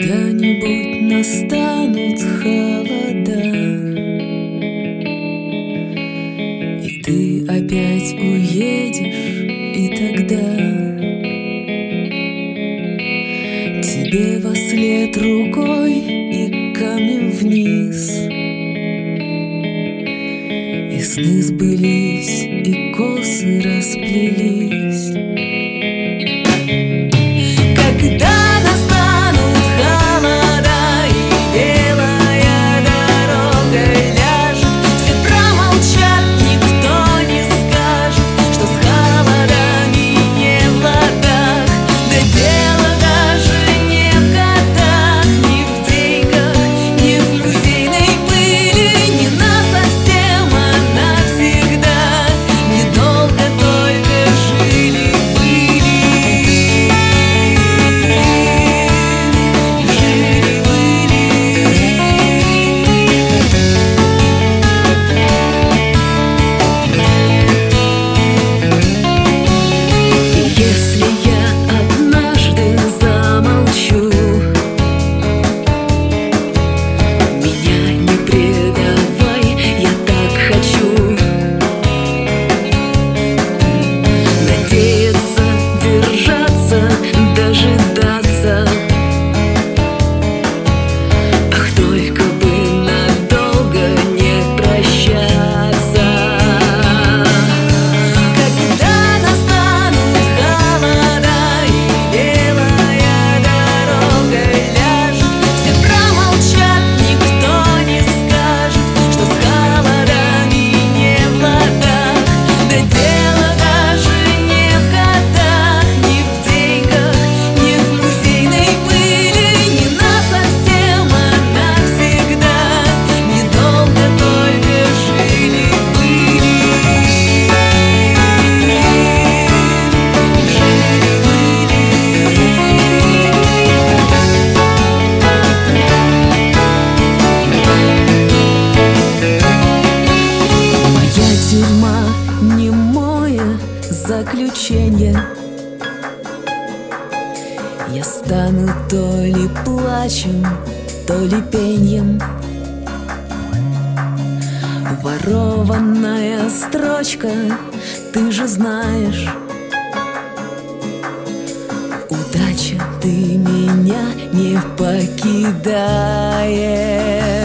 Когда-нибудь настанут холода, и ты опять уедешь, и тогда тебе вослед рукой и камнем вниз. И сны сбылись, и косы расплелись. Когда настанут холода и белая дорога ляжет, все промолчат, никто не скажет, что с холодами не в ладах. Да дело даже не в годах, не в деньгах, не в музейной пыли, не насовсем, а навсегда. Недолго только жили-были. Если я однажды замолчу, меня не предавай, я так хочу надеяться, держаться, дожидаться. Ах, только бы надолго не прощаться. Когда настанут холода и белая дорога ляжет, все промолчат, никто не скажет, что с холодами не в ладах. Да дело даже не в годах, не в деньгах, не в музейной пыли, не насовсем, а навсегда. Недолго только жили-были. Моя тюрьма немое заключение. Я стану то ли плачем, то ли пеньем. Ворованная строчка, ты же знаешь. Удача, ты меня не покидаешь.